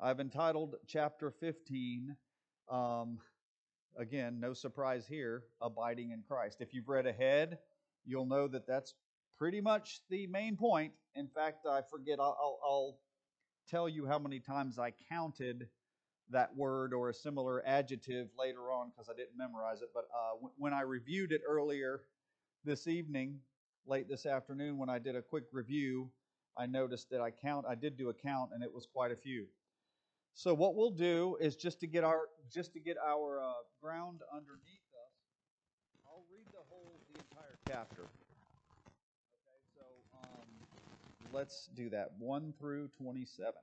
I've entitled chapter 15, um, again, no surprise here, Abiding in Christ. If you've read ahead, you'll know that that's pretty much the main point. In fact, I forget, I'll tell you how many times I counted that word or a similar adjective later on because I didn't memorize it. But when I reviewed it earlier this evening, late this afternoon, when I did a quick review, I noticed that I did do a count, and it was quite a few. So what we'll do is just to get our ground underneath us. I'll read the entire chapter. Okay, so let's do that 1 through 27.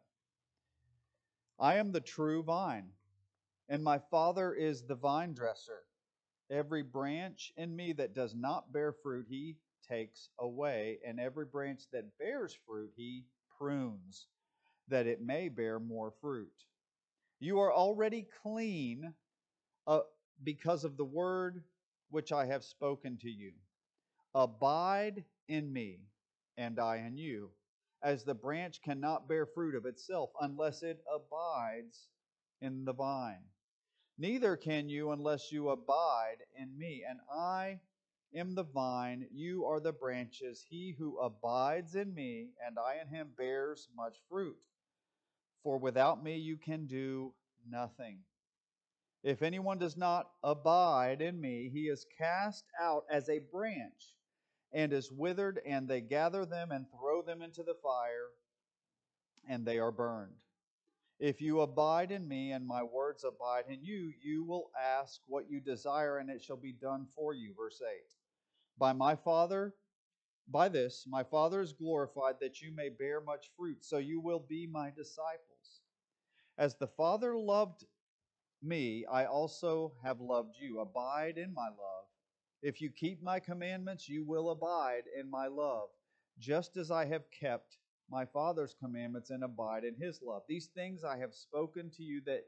I am the true vine, and my Father is the vine dresser. Every branch in me that does not bear fruit, he takes away, and every branch that bears fruit, he prunes, that it may bear more fruit. You are already clean uh, because of the word which I have spoken to you. Abide in me, and I in you, as the branch cannot bear fruit of itself unless it abides in the vine. Neither can you unless you abide in me. And I am the vine, you are the branches. He who abides in me, and I in him, bears much fruit. For without me you can do nothing. If anyone does not abide in me, he is cast out as a branch and is withered, and they gather them and throw them into the fire, and they are burned. If you abide in me and my words abide in you, you will ask what you desire, and it shall be done for you. Verse 8. By my Father, by this, my Father is glorified, that you may bear much fruit, so you will be my disciples. As the Father loved me, I also have loved you. Abide in my love. If you keep my commandments, you will abide in my love, just as I have kept my Father's commandments and abide in his love. These things I have spoken to you, that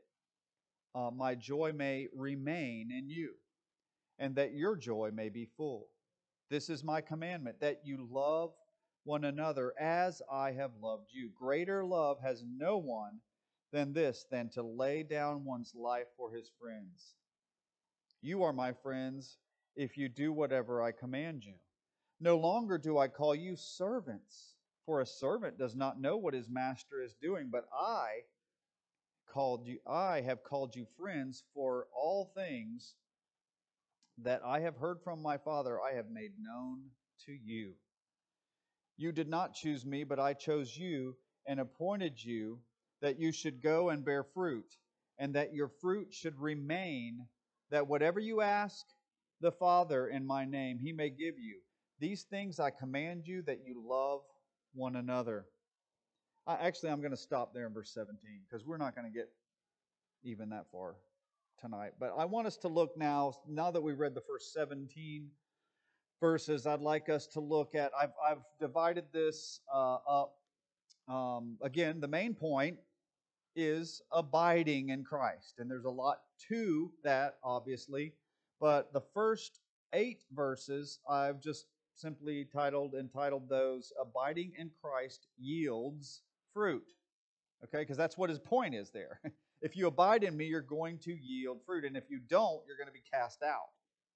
my joy may remain in you, and that your joy may be full. This is my commandment, that you love one another as I have loved you. Greater love has no one than this, than to lay down one's life for his friends. You are my friends if you do whatever I command you. No longer do I call you servants, for a servant does not know what his master is doing, but I have called you friends, for all things that I have heard from my Father I have made known to you. You did not choose me, but I chose you and appointed you that you should go and bear fruit, and that your fruit should remain, that whatever you ask the Father in my name, he may give you. These things I command you, that you love one another. I'm going to stop there in verse 17, because we're not going to get even that far tonight. But I want us to look now that we've read the first 17 verses, I'd like us to look at, I've divided this up. Again, the main point is abiding in Christ. And there's a lot to that, obviously. But the first 8 verses, I've just simply entitled those, Abiding in Christ Yields Fruit. Okay, because that's what his point is there. If you abide in me, you're going to yield fruit. And if you don't, you're going to be cast out.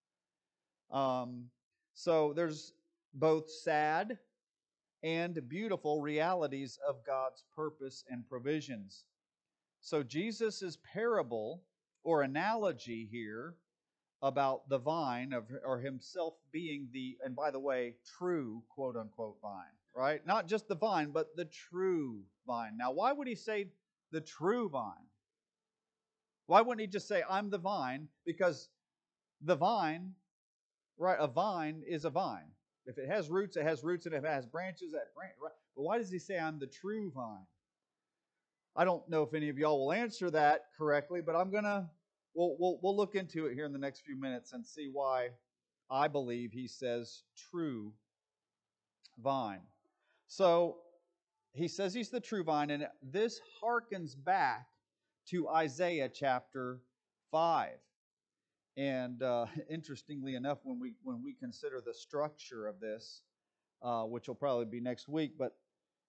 So there's both sad and beautiful realities of God's purpose and provisions. So Jesus' parable or analogy here about the vine, or himself being the, and by the way, true quote unquote vine, right? Not just the vine, but the true vine. Now, why would he say the true vine? Why wouldn't he just say, I'm the vine? Because the vine, right, a vine is a vine. If it has roots, it has roots, and if it has branches, that branch. Right? But why does he say I'm the true vine? I don't know if any of y'all will answer that correctly, but we'll look into it here in the next few minutes and see why I believe he says true vine. So he says he's the true vine, and this harkens back to Isaiah chapter 5. And interestingly enough, when we consider the structure of this, which will probably be next week, but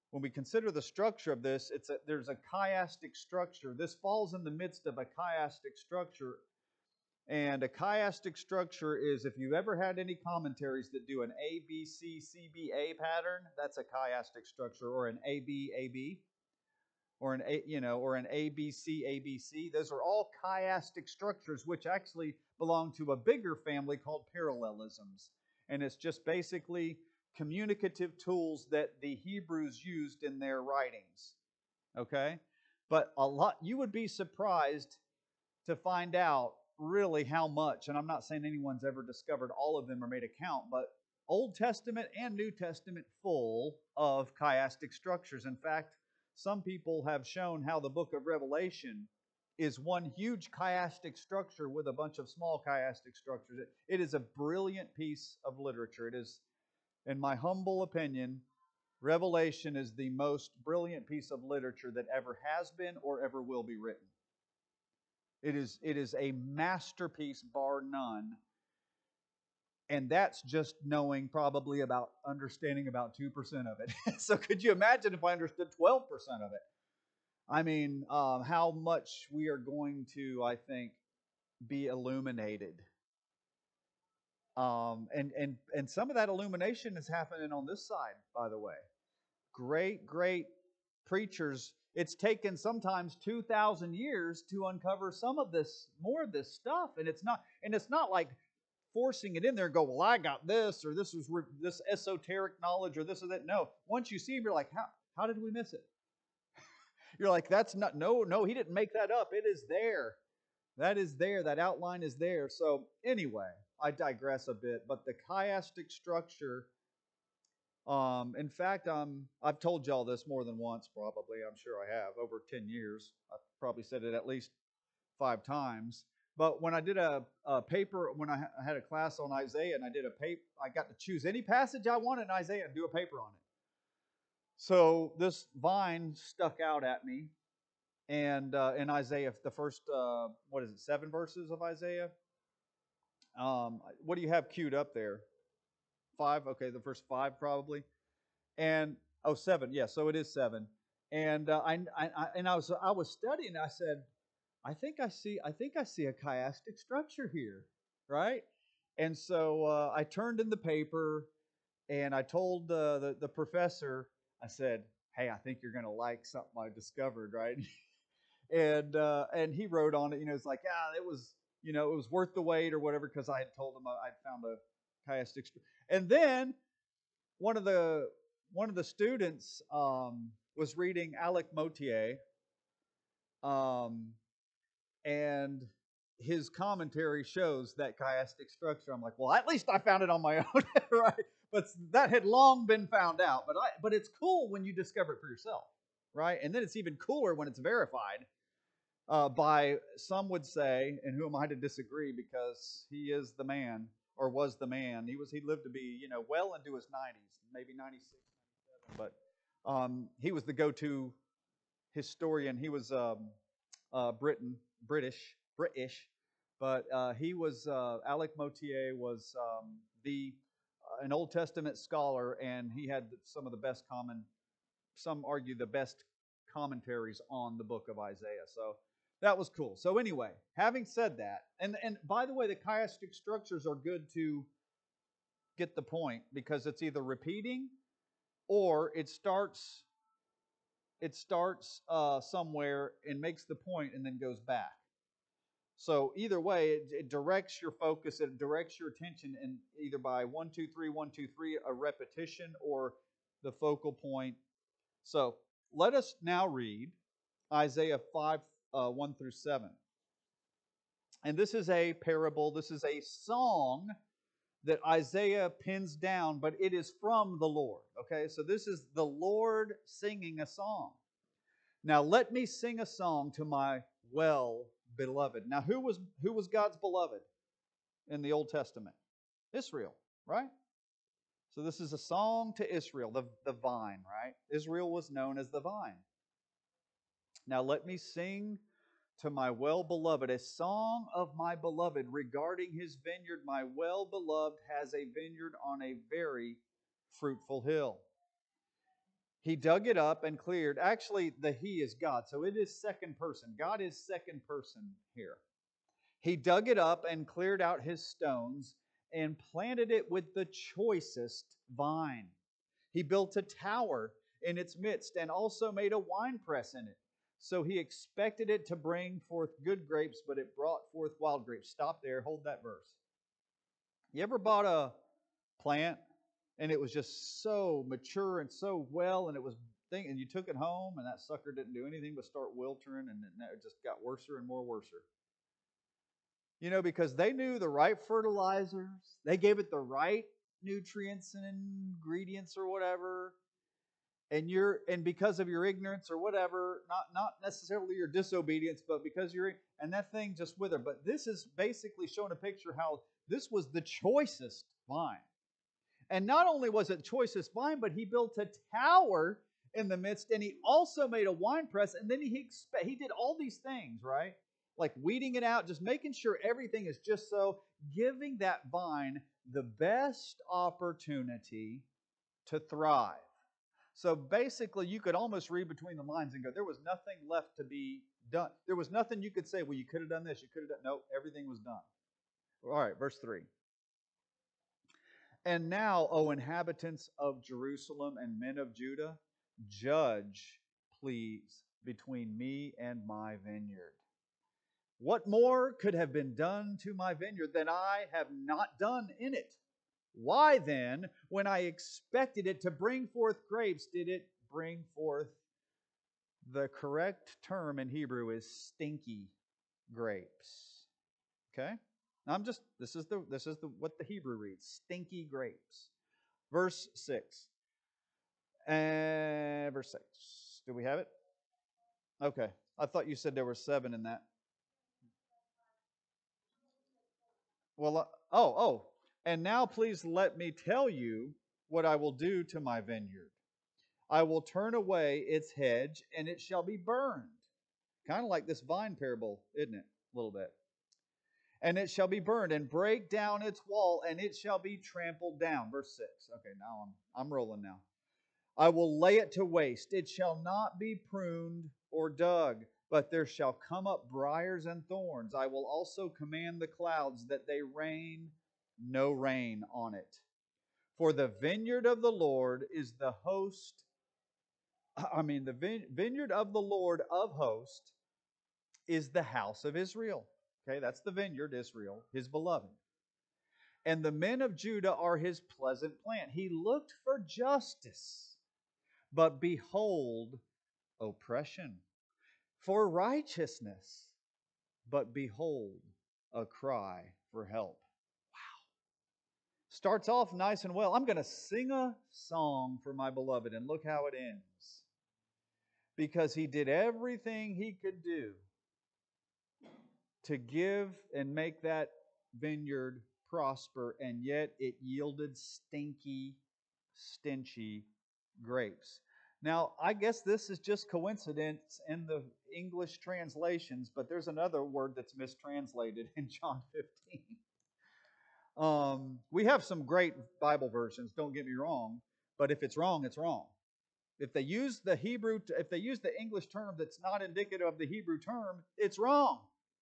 when we consider the structure of this, there's a chiastic structure. This falls in the midst of a chiastic structure. And a chiastic structure is, if you ever had any commentaries that do an ABC, CBA pattern, that's a chiastic structure, or an AB, AB, or an or an ABC, ABC. Those are all chiastic structures, which actually belong to a bigger family called parallelisms. And it's just basically communicative tools that the Hebrews used in their writings. Okay? But you would be surprised to find out really how much, and I'm not saying anyone's ever discovered all of them or made a count, but Old Testament and New Testament full of chiastic structures. In fact, some people have shown how the book of Revelation is one huge chiastic structure with a bunch of small chiastic structures. It is a brilliant piece of literature. It is, in my humble opinion, Revelation is the most brilliant piece of literature that ever has been or ever will be written. It is a masterpiece, bar none. And that's just knowing probably understanding about 2% of it. So could you imagine if I understood 12% of it? I mean, how much we are going to, I think, be illuminated. And some of that illumination is happening on this side, by the way. Great preachers. It's taken sometimes 2,000 years to uncover some of this, more of this stuff, and it's not like forcing it in there and go, well, I got this, or this was this esoteric knowledge, or this or that. No, once you see it, you're like, how did we miss it? You're like, that's not, no, he didn't make that up. It is there. That is there. That outline is there. So anyway, I digress a bit, but the chiastic structure. In fact, I've told y'all this more than once, probably. I'm sure I have. Over 10 years. I've probably said it at least 5 times. But when I did a paper, when I had a class on Isaiah, and I did a paper, I got to choose any passage I wanted in Isaiah and do a paper on it. So this vine stuck out at me, and in Isaiah, the first, 7 verses of Isaiah? What do you have queued up there? 5? Okay, the first 5 probably. And 7, yeah, so it is 7. And I was studying. I said, I think I see a chiastic structure here, right? And so I turned in the paper, and I told the professor. I said, "Hey, I think you're going to like something I discovered, right?" and he wrote on it. It's like, it was it was worth the wait or whatever, because I had told him I found a chiastic structure. And then one of the students was reading Alec Motier, and his commentary shows that chiastic structure. I'm like, well, at least I found it on my own, right? But that had long been found out. But it's cool when you discover it for yourself, right? And then it's even cooler when it's verified by, some would say, and who am I to disagree, because he is the man, or was the man. He lived to be, well into his 90s, maybe 96, 97. But he was the go-to historian. He was British, but he was Alec Motier was an Old Testament scholar, and he had some of the best some argue the best commentaries on the book of Isaiah. So that was cool. So anyway, having said that, and by the way, the chiastic structures are good to get the point, because it's either repeating or it starts somewhere and makes the point and then goes back. So either way, it directs your focus, it directs your attention, in either by 1, 2, 3, 1, 2, 3, a repetition, or the focal point. So let us now read Isaiah 5, 1 through 7. And this is a parable, this is a song that Isaiah pins down, but it is from the Lord. Okay, so this is the Lord singing a song. Now let me sing a song to my well-beloved. Now who was God's beloved in the Old Testament? Israel, right? So this is a song to Israel, the vine, right? Israel was known as the vine. Now let me sing to my well-beloved a song of my beloved regarding his vineyard. My well-beloved has a vineyard on a very fruitful hill. He dug it up and cleared. Actually, the he is God, so it is second person. God is second person here. He dug it up and cleared out his stones and planted it with the choicest vine. He built a tower in its midst and also made a winepress in it. So he expected it to bring forth good grapes, but it brought forth wild grapes. Stop there, hold that verse. You ever bought a plant and it was just so mature and so well, and it was and you took it home and that sucker didn't do anything but start wilting, and it just got worser and more worser? You know, because they knew the right fertilizers, they gave it the right nutrients and ingredients or whatever, and because of your ignorance or whatever, not necessarily your disobedience, but because and that thing just withered. But this is basically showing a picture how this was the choicest vine. And not only was it the choicest vine, but he built a tower in the midst, and he also made a wine press, and then he did all these things, right? Like weeding it out, just making sure everything is just so, giving that vine the best opportunity to thrive. So basically, you could almost read between the lines and go, there was nothing left to be done. There was nothing you could say, well, you could have done this, you could have done. No, everything was done. All right, verse 3. And now, O inhabitants of Jerusalem and men of Judah, judge, please, between me and my vineyard. What more could have been done to my vineyard than I have not done in it? Why then, when I expected it to bring forth grapes, did it bring forth? The correct term in Hebrew is stinky grapes. Okay? Now this is what the Hebrew reads, stinky grapes. Verse 6. Verse 6. Do we have it? Okay. I thought you said there were 7 in that. Well, and now please let me tell you what I will do to my vineyard. I will turn away its hedge, and it shall be burned. Kind of like this vine parable, isn't it? A little bit. And it shall be burned, and break down its wall, and it shall be trampled down. Verse 6. Okay, now I'm rolling now. I will lay it to waste. It shall not be pruned or dug, but there shall come up briars and thorns. I will also command the clouds that they rain no rain on it. For the vineyard of the Lord is the vineyard of the Lord of hosts is the house of Israel. Okay, that's the vineyard, Israel, his beloved. And the men of Judah are his pleasant plant. He looked for justice, but behold, oppression. For righteousness, but behold, a cry for help. Wow. Starts off nice and well. I'm going to sing a song for my beloved, and look how it ends. Because he did everything he could do to give and make that vineyard prosper, and yet it yielded stinky, stinchy grapes. Now, I guess this is just coincidence in the English translations, but there's another word that's mistranslated in John 15. We have some great Bible versions, don't get me wrong, but if it's wrong, it's wrong. If they use the English term that's not indicative of the Hebrew term, it's wrong.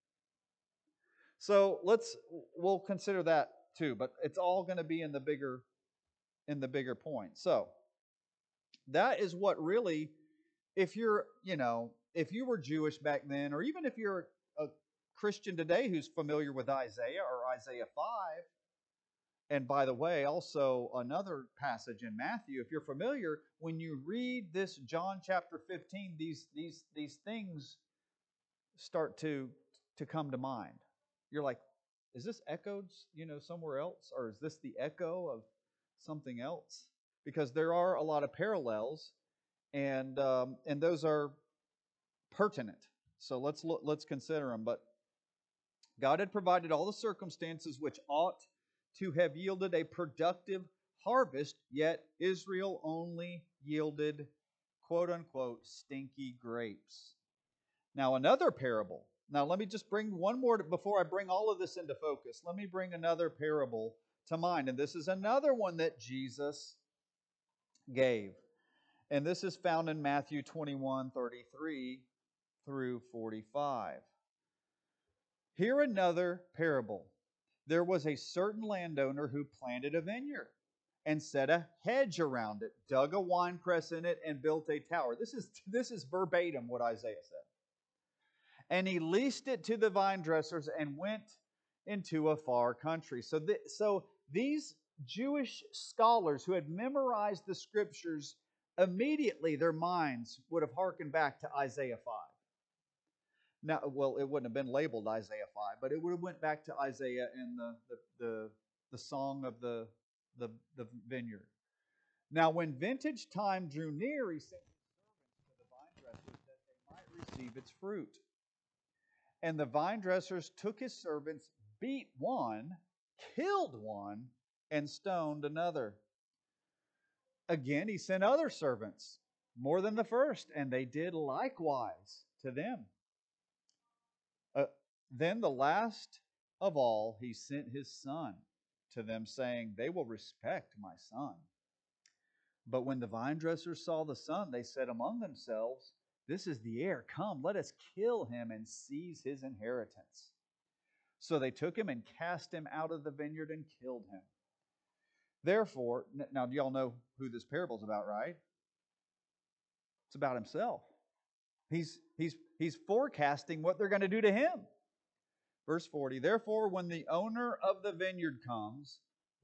So we'll consider that too, but it's all going to be in the bigger point. So that is what really, if you were Jewish back then, or even if you're a Christian today who's familiar with Isaiah or Isaiah 5, and by the way, also another passage in Matthew, if you're familiar, when you read this John chapter 15, these things start to come to mind. You're like, is this echoed, somewhere else? Or is this the echo of something else? Because there are a lot of parallels, and those are pertinent. So let's consider them. But God had provided all the circumstances which ought to have yielded a productive harvest, yet Israel only yielded, quote unquote, stinky grapes. Now another parable. Now let me just bring one more before I bring all of this into focus. Let me bring another parable to mind. And this is another one that Jesus gave. And this is found in Matthew 21:33 through 45. Here another parable. There was a certain landowner who planted a vineyard and set a hedge around it, dug a winepress in it, and built a tower. This is verbatim what Isaiah said. And he leased it to the vine dressers and went into a far country. So these Jewish scholars who had memorized the scriptures, immediately their minds would have hearkened back to Isaiah 5. Now, well, it wouldn't have been labeled Isaiah 5, but it would have went back to Isaiah and the song of the vineyard. Now, when vintage time drew near, he sent his servants to the vine dressers that they might receive its fruit. And the vine dressers took his servants, beat one, killed one, and stoned another. Again, he sent other servants, more than the first, and they did likewise to them. Then the last of all, he sent his son to them, saying, they will respect my son. But when the vine dressers saw the son, they said among themselves, this is the heir. Come, let us kill him and seize his inheritance. So they took him and cast him out of the vineyard and killed him. Therefore, now do y'all know who this parable is about, right? It's about himself. He's forecasting what they're going to do to him. Verse 40, therefore, when the owner of the vineyard comes,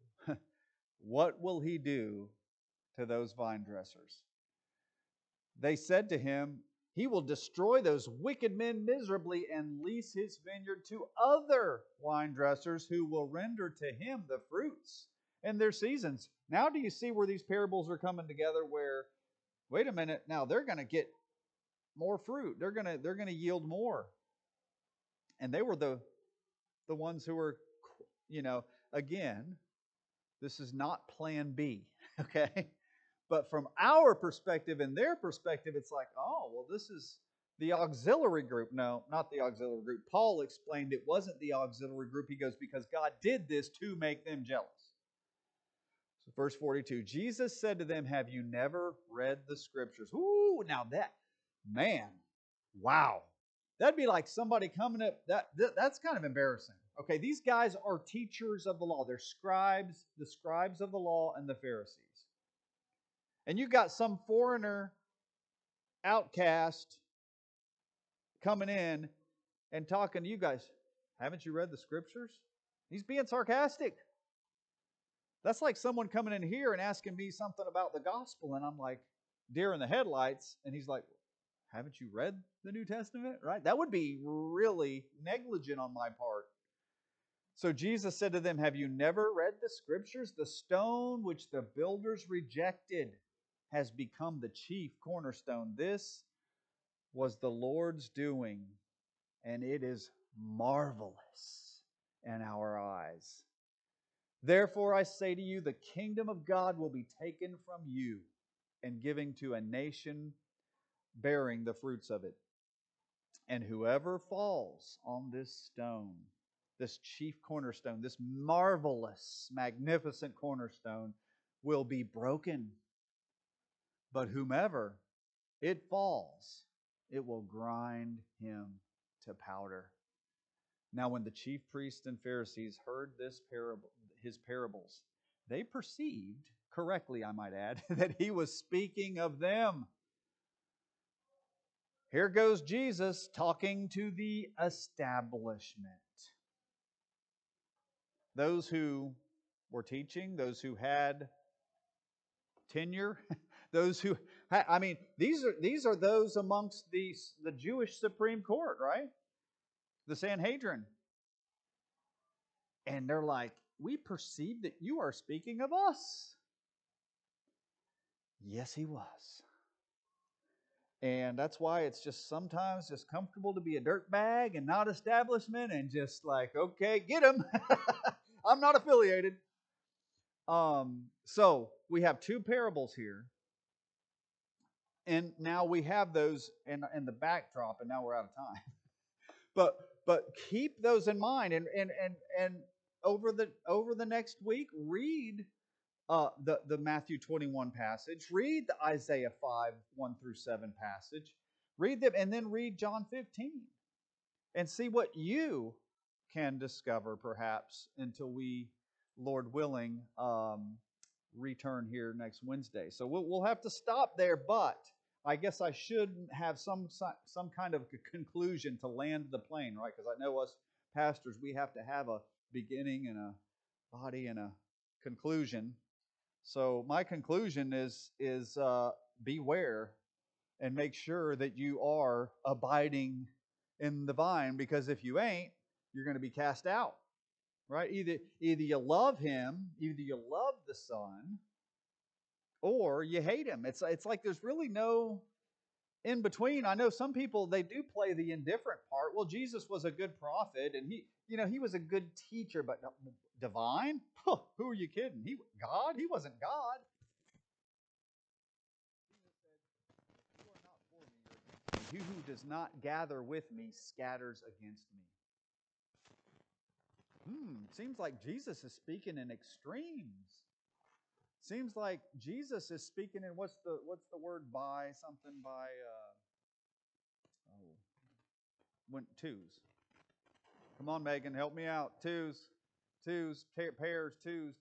what will he do to those vine dressers? They said to him, he will destroy those wicked men miserably and lease his vineyard to other wine dressers who will render to him the fruits in their seasons. Now do you see where these parables are coming together where, wait a minute, now they're going to get more fruit. They're going to yield more. And they were the ones who were, again, this is not plan B, okay? But from our perspective and their perspective, it's like, oh, well, this is the auxiliary group. No, not the auxiliary group. Paul explained it wasn't the auxiliary group. He goes, because God did this to make them jealous. So verse 42, Jesus said to them, have you never read the scriptures? Ooh, now that, man, wow. That'd be like somebody coming up, that's kind of embarrassing. Okay, these guys are teachers of the law. They're scribes, the scribes of the law and the Pharisees. And you got some foreigner outcast coming in and talking to you guys. Haven't you read the scriptures? He's being sarcastic. That's like someone coming in here and asking me something about the gospel, and I'm like, deer in the headlights, and he's like, haven't you read the New Testament? Right? That would be really negligent on my part. So Jesus said to them, have you never read the scriptures? The stone which the builders rejected has become the chief cornerstone. This was the Lord's doing, and it is marvelous in our eyes. Therefore I say to you, the kingdom of God will be taken from you and given to a nation bearing the fruits of it. And whoever falls on this stone, this chief cornerstone, this marvelous, magnificent cornerstone, will be broken. But whomever it falls, it will grind him to powder. Now when the chief priests and Pharisees heard his parables, they perceived, correctly I might add, that he was speaking of them. Here goes Jesus talking to the establishment. Those who were teaching, those who had tenure, those who, these are those amongst the Jewish Supreme Court, right? The Sanhedrin. And they're like, we perceive that you are speaking of us. Yes, he was. And that's why it's just sometimes just comfortable to be a dirtbag and not establishment and just like, okay, get him. I'm not affiliated. So we have two parables here. And now we have those in the backdrop, and now we're out of time. But keep those in mind, and over the next week, read the Matthew 21 passage. Read the Isaiah 5, 1 through 7 passage. Read them and then read John 15 and see what you can discover perhaps until we, Lord willing, return here next Wednesday. So we'll have to stop there, but I guess I should have some kind of conclusion to land the plane, right? Because I know us pastors, we have to have a beginning and a body and a conclusion. So my conclusion is beware and make sure that you are abiding in the vine, because if you ain't, you're going to be cast out. Right? Either you love him, either you love the Son, or you hate him. It's like there's really no in between. I know some people, they do play the indifferent part. Well, Jesus was a good prophet, and he was a good teacher, but divine? Who are you kidding? God? He wasn't God. Jesus said, "You are not for me, you're against me. He who does not gather with me scatters against me." Seems like Jesus is speaking in extremes. Seems like Jesus is speaking in what's the word by something by twos. Come on, Megan, help me out. Twos, pairs, twos.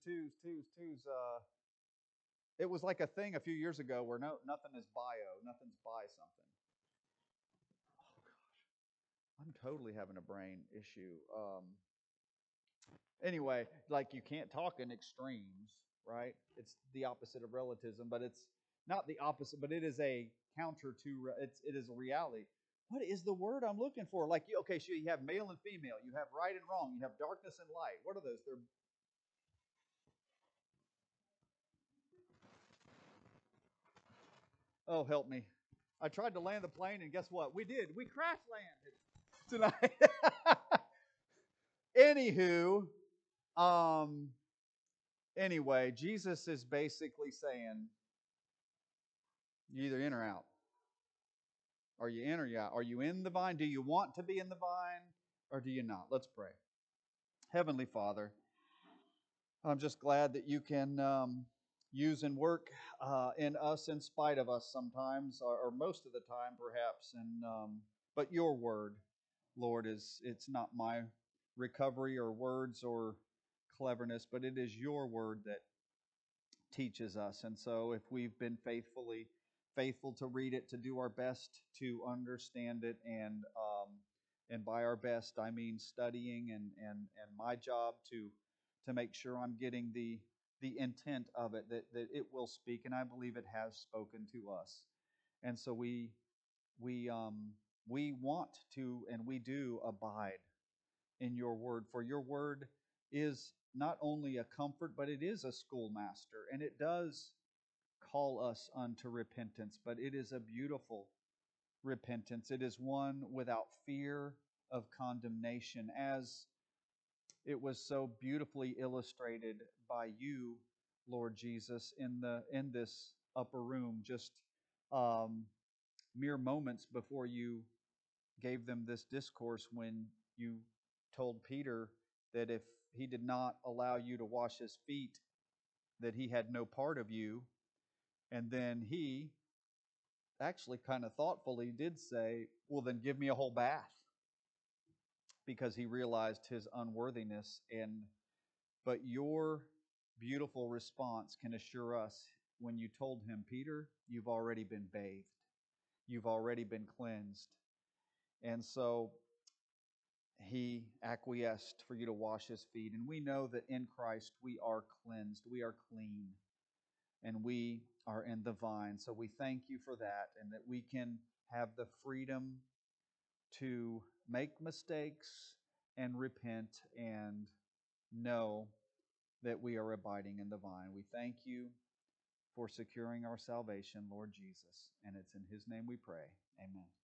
It was like a thing a few years ago where nothing is bio, nothing's by something. Oh gosh, I'm totally having a brain issue. Anyway, like you can't talk in extremes, right? It's the opposite of relativism, but it's not the opposite, but it is a counter to it is a reality. What is the word I'm looking for? Like okay, so you have male and female, you have right and wrong, you have darkness and light. What are those? They're oh, help me. I tried to land the plane, and guess what? We did. We crash landed tonight. Anywho, anyway, Jesus is basically saying, you either in or out. Are you in or you out? Are you in the vine? Do you want to be in the vine, or do you not? Let's pray. Heavenly Father, I'm just glad that you can use and work in us in spite of us sometimes, or most of the time perhaps. And but your word, Lord, it's not my recovery or words or cleverness, but it is your word that teaches us. And so if we've been faithful to read it, to do our best to understand it, and by our best I mean studying and my job to make sure I'm getting the intent of it, that it will speak, and I believe it has spoken to us. And so we want to, and we do abide in your word, for your word is not only a comfort, but it is a schoolmaster, and it does call us unto repentance, but it is a beautiful repentance. It is one without fear of condemnation, as it was so beautifully illustrated by you, Lord Jesus, in this upper room, just mere moments before you gave them this discourse, when you told Peter that if he did not allow you to wash his feet, that he had no part of you. And then he actually kind of thoughtfully did say, well, then give me a whole bath, because he realized his unworthiness. But your beautiful response can assure us, when you told him, Peter, you've already been bathed, you've already been cleansed. And so he acquiesced for you to wash his feet. And we know that in Christ we are cleansed, we are clean, and we are in the vine. So we thank you for that, and that we can have the freedom to make mistakes and repent and know that we are abiding in the vine. We thank you for securing our salvation, Lord Jesus. And it's in his name we pray. Amen.